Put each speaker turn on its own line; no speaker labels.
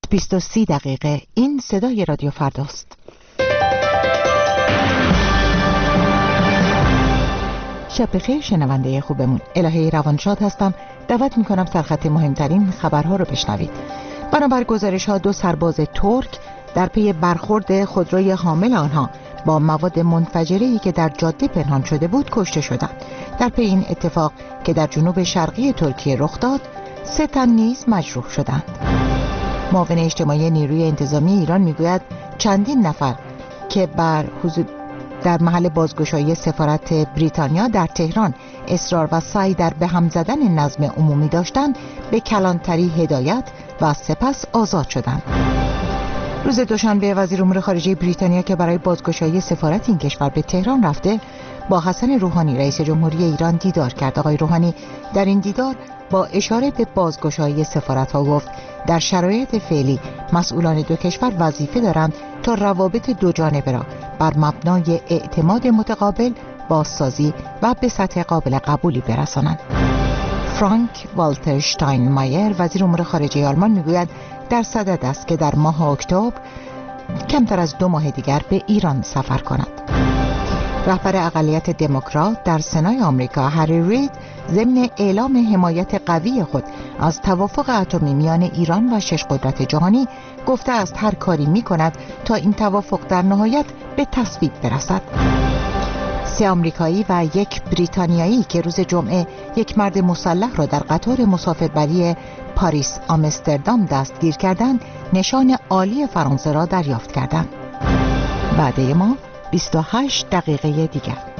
7:30 این صدای رادیو فرداست. شب بخیر شنونده خوبمون، الهه روانشاد هستم. دعوت میکنم سرخط مهمترین خبرها رو بشنوید. بنابر گزارش ها 2 سرباز ترک در پی برخورد خودروی حامل آنها با مواد منفجره‌ای که در جاده پنهان شده بود کشته شدند. در پی این اتفاق که در جنوب شرقی ترکیه رخ داد، 3 تن نیز مجروح شدند. معاون اجتماعی نیروی انتظامی ایران میگوید چندین نفر که در محل بازگشایی سفارت بریتانیا در تهران اصرار و سعی در به هم زدن نظم عمومی داشتند به کلانتری هدایت و سپس آزاد شدند. روز دوشنبه وزیر امور خارجه بریتانیا که برای بازگشایی سفارت این کشور به تهران رفته با حسن روحانی رئیس جمهوری ایران دیدار کرد. آقای روحانی در این دیدار با اشاره به بازگشایی سفارت‌ها گفت در شرایط فعلی مسئولان 2 کشور وظیفه دارند تا روابط دوجانبه را بر مبنای اعتماد متقابل بازسازی و به سطح قابل قبولی برسانند. فرانک والتر شتاینمایر وزیر امور خارجه آلمان میگوید در صدد است که در ماه اکتبر کمتر از 2 ماه دیگر به ایران سفر کند. رهبر اقلیت دموکرات در سنای آمریکا هری رید ضمن اعلام حمایت قوی خود از توافق اتمی میان ایران و 6 قدرت جهانی گفته است هر کاری می‌کند تا این توافق در نهایت به تصویب برسد. 3 آمریکایی و 1 بریتانیایی که روز جمعه یک مرد مسلح را در قطار مسافربری پاریس آمستردام دستگیر کردند، نشان عالی فرانسه را دریافت کردند. وعده ما 28 دقیقه دیگر.